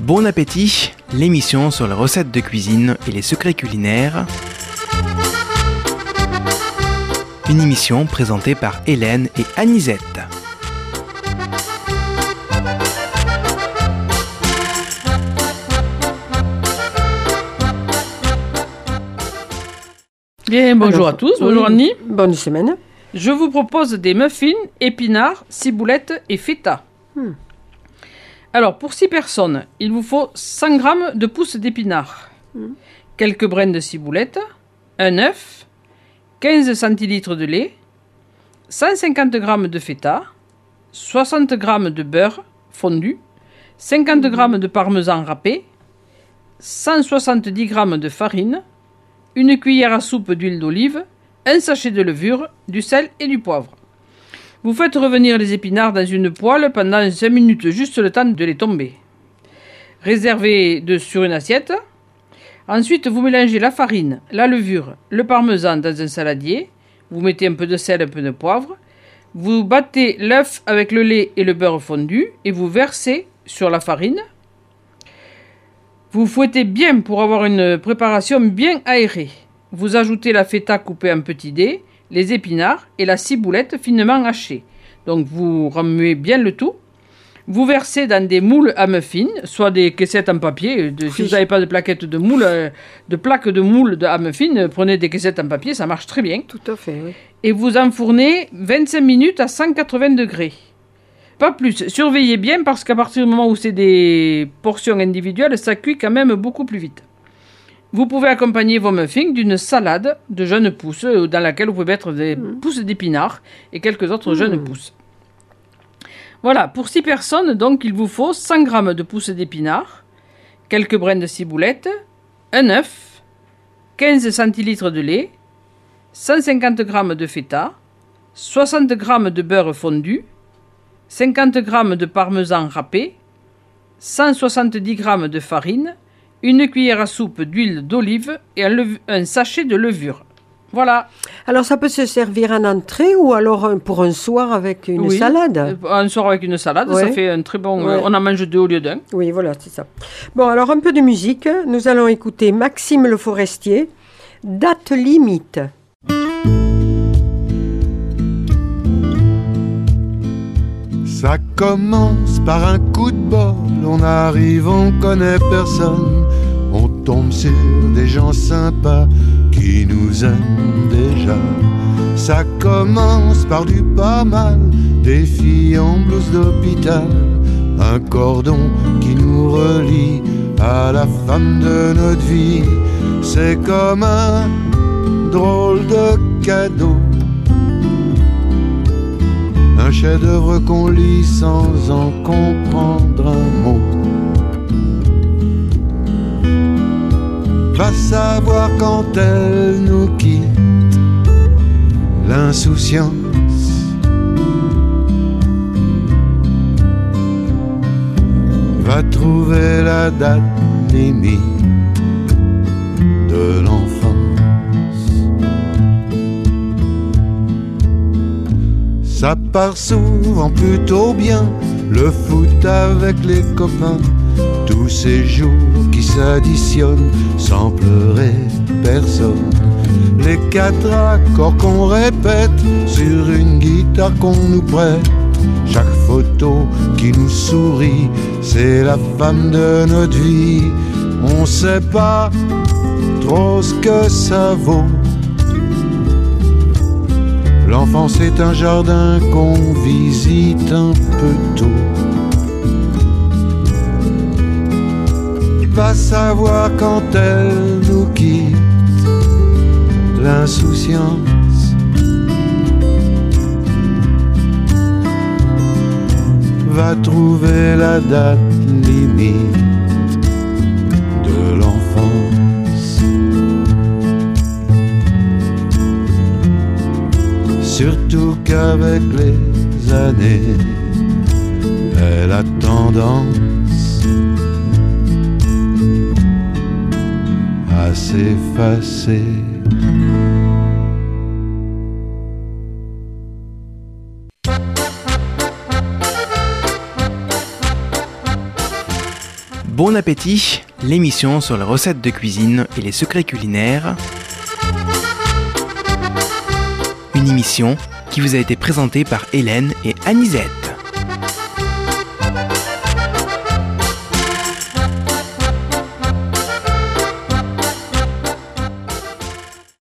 Bon appétit, l'émission sur les recettes de cuisine et les secrets culinaires. Une émission présentée par Hélène et Anisette. Bien, bonjour à tous, bonjour Annie. Bonne semaine. Je vous propose des muffins, épinards, ciboulettes et feta. Alors, pour 6 personnes, il vous faut 100 g de pousses d'épinards, quelques brins de ciboulette, un œuf, 15 centilitres de lait, 150 g de feta, 60 g de beurre fondu, 50 g de parmesan râpé, 170 g de farine, une cuillère à soupe d'huile d'olive, un sachet de levure, du sel et du poivre. Vous faites revenir les épinards dans une poêle pendant 5 minutes, juste le temps de les tomber. Réservez sur une assiette. Ensuite, vous mélangez la farine, la levure, le parmesan dans un saladier. Vous mettez un peu de sel, un peu de poivre. Vous battez l'œuf avec le lait et le beurre fondu et vous versez sur la farine. Vous fouettez bien pour avoir une préparation bien aérée. Vous ajoutez la feta coupée en petits dés, les épinards et la ciboulette finement hachée. Donc vous remuez bien le tout. Vous versez dans des moules à muffins, soit des caissettes en papier. Si vous n'avez pas de plaquettes de moule, de plaques de moule à muffins, prenez des caissettes en papier, ça marche très bien. Tout à fait, oui. Et vous enfournez 25 minutes à 180 degrés. Pas plus. Surveillez bien parce qu'à partir du moment où c'est des portions individuelles, ça cuit quand même beaucoup plus vite. Vous pouvez accompagner vos muffins d'une salade de jeunes pousses dans laquelle vous pouvez mettre des pousses d'épinards et quelques autres jeunes pousses. Voilà, pour 6 personnes, donc il vous faut 100 g de pousses d'épinards, quelques brins de ciboulette, un œuf, 15 centilitres de lait, 150 g de feta, 60 g de beurre fondu, 50 g de parmesan râpé, 170 g de farine, une cuillère à soupe d'huile d'olive et un sachet de levure. Voilà. Alors ça peut se servir en entrée ou alors pour un soir avec une salade. Un soir avec une salade, Ouais. ça fait un très bon... Ouais. on en mange 2 au lieu d'un. Oui, voilà, c'est ça. Bon, alors un peu de musique. Nous allons écouter Maxime Le Forestier, Date limite. Ça commence par un coup de bol, on arrive, on connaît personne, on tombe sur des gens sympas qui nous aiment déjà. Ça commence par du pas mal, des filles en blouse d'hôpital, un cordon qui nous relie à la femme de notre vie. C'est comme un drôle de cadeau, un chef-d'œuvre qu'on lit sans en comprendre un mot. Va savoir quand elle nous quitte, l'insouciance va trouver la date limite de l'enfance. Ça part souvent plutôt bien, le foot avec les copains, tous ces jours qui s'additionnent sans pleurer personne. Les 4 accords qu'on répète sur une guitare qu'on nous prête, chaque photo qui nous sourit, c'est la femme de notre vie. On sait pas trop ce que ça vaut. L'enfance est un jardin qu'on visite un peu tôt. Va savoir quand elle nous quitte, l'insouciance va trouver la date limite de l'enfance. Surtout qu'avec les années, elle a tendance à s'effacer. Bon appétit, l'émission sur les recettes de cuisine et les secrets culinaires. Une émission qui vous a été présentée par Hélène et Anisette.